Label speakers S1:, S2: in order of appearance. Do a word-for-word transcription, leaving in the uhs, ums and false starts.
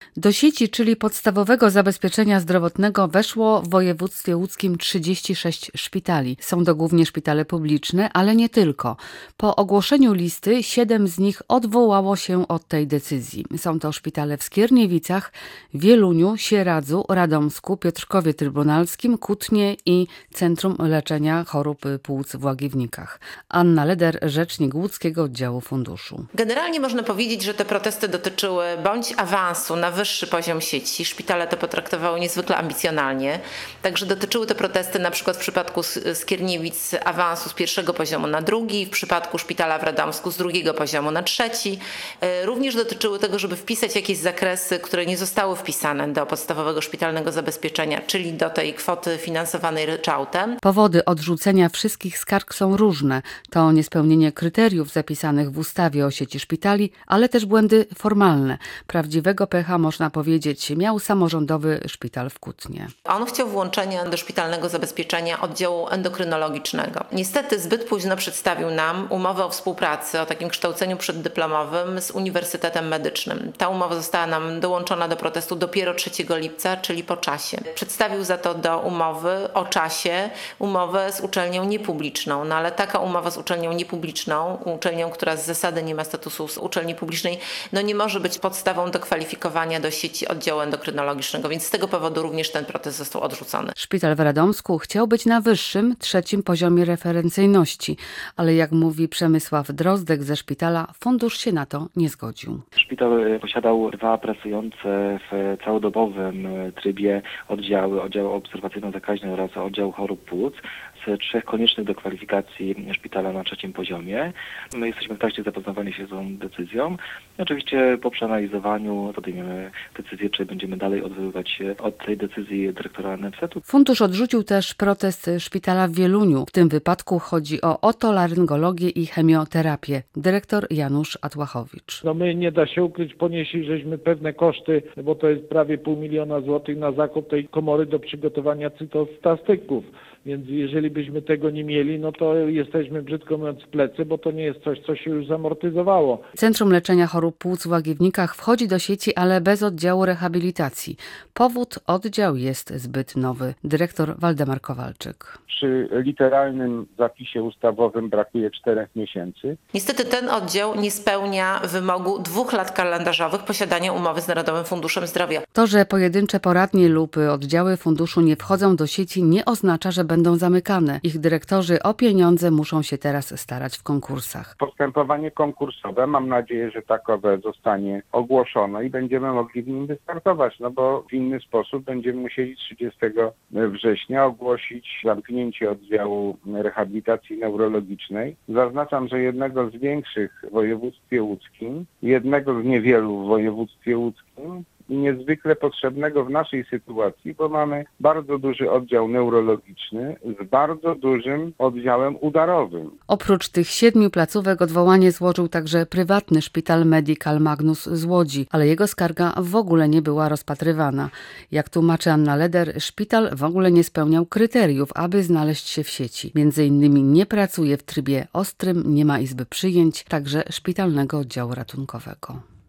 S1: Do sieci, czyli podstawowego zabezpieczenia zdrowotnego, weszło w województwie łódzkim trzydzieści sześć szpitali. Są to głównie szpitale publiczne, ale nie tylko. Po ogłoszeniu listy siedem z nich odwołało się od tej decyzji. Są to szpitale w Skierniewicach, Wieluniu, Sieradzu, Radomsku, Piotrkowie Trybunalskim, Kutnie i Centrum Leczenia Chorób Płuc w Łagiewnikach. Anna Leder, rzecznik łódzkiego oddziału funduszu.
S2: Generalnie można powiedzieć, że te protesty dotyczyły bądź awansu na wyższy poziom sieci. Szpitale to potraktowały niezwykle ambicjonalnie. Także dotyczyły te protesty na przykład w przypadku Skierniewic awansu z pierwszego poziomu na drugi, w przypadku szpitala w Radomsku z drugiego poziomu na trzeci. Również dotyczyły tego, żeby wpisać jakieś zakresy, które nie zostały wpisane do podstawowego szpitalnego zabezpieczenia, czyli do tej kwoty finansowanej ryczałtem.
S1: Powody odrzucenia wszystkich skarg są różne. To niespełnienie kryteriów zapisanych w ustawie o sieci szpitali, ale też błędy formalne. Prawdziwego pecha, można powiedzieć, miał samorządowy szpital w Kutnie.
S2: On chciał włączenia do szpitalnego zabezpieczenia oddziału endokrynologicznego. Niestety zbyt późno przedstawił nam umowę o współpracy, o takim kształceniu przeddyplomowym z Uniwersytetem Medycznym. Ta umowa została nam dołączona do protestu dopiero trzeciego lipca, czyli po czasie. Przedstawił za to do umowy o czasie umowę z uczelnią niepubliczną, no ale taka umowa z uczelnią niepubliczną, uczelnią, która z zasady nie ma statusu z uczelni publicznej, no nie może być podstawą do kwalifikowania do sieci oddziału endokrynologicznego, więc z tego powodu również ten protest został odrzucony.
S1: Szpital w Radomsku chciał być na wyższym, trzecim poziomie referencyjności, ale jak mówi Przemysław Drozdek ze szpitala, fundusz się na to nie zgodził.
S3: Szpital posiadał dwa pracujące w całodobowym trybie oddziały, oddział obserwacyjno-zakaźny oraz oddział chorób płuc, z trzech koniecznych do kwalifikacji szpitala na trzecim poziomie. My jesteśmy w trakcie zapoznawania się z tą decyzją. Oczywiście po przeanalizowaniu podejmiemy decyzję, czy będziemy dalej odwoływać się od tej decyzji dyrektora N F Z-u.
S1: Fundusz odrzucił też protest szpitala w Wieluniu. W tym wypadku chodzi o otolaryngologię i chemioterapię. Dyrektor Janusz Atłachowicz.
S4: No my, nie da się ukryć, ponieśli żeśmy pewne koszty, bo to jest prawie pół miliona złotych na zakup tej komory do przygotowania cytostatyków. Więc jeżeli byśmy tego nie mieli, no to jesteśmy, brzydko mówiąc, w plecy, bo to nie jest coś, co się już zamortyzowało.
S1: Centrum Leczenia Chorób Płuc w Łagiewnikach wchodzi do sieci, ale bez oddziału rehabilitacji. Powód: oddział jest zbyt nowy. Dyrektor Waldemar Kowalczyk.
S5: Przy literalnym zapisie ustawowym brakuje czterech miesięcy.
S2: Niestety ten oddział nie spełnia wymogu dwóch lat kalendarzowych posiadania umowy z Narodowym Funduszem Zdrowia.
S1: To, że pojedyncze poradnie lub oddziały funduszu nie wchodzą do sieci, nie oznacza, że będą zamykane. Ich dyrektorzy o pieniądze muszą się teraz starać w konkursach.
S5: Postępowanie konkursowe, mam nadzieję, że takowe zostanie ogłoszone i będziemy mogli w nim wystartować, no bo w inny sposób będziemy musieli trzydziestego września ogłosić zamknięcie oddziału rehabilitacji neurologicznej. Zaznaczam, że jednego z większych w województwie łódzkim, jednego z niewielu w województwie łódzkim, i niezwykle potrzebnego w naszej sytuacji, bo mamy bardzo duży oddział neurologiczny z bardzo dużym oddziałem udarowym.
S1: Oprócz tych siedmiu placówek odwołanie złożył także prywatny szpital Medical Magnus z Łodzi, ale jego skarga w ogóle nie była rozpatrywana. Jak tłumaczy Anna Leder, szpital w ogóle nie spełniał kryteriów, aby znaleźć się w sieci. Między innymi nie pracuje w trybie ostrym, nie ma izby przyjęć, także szpitalnego oddziału ratunkowego.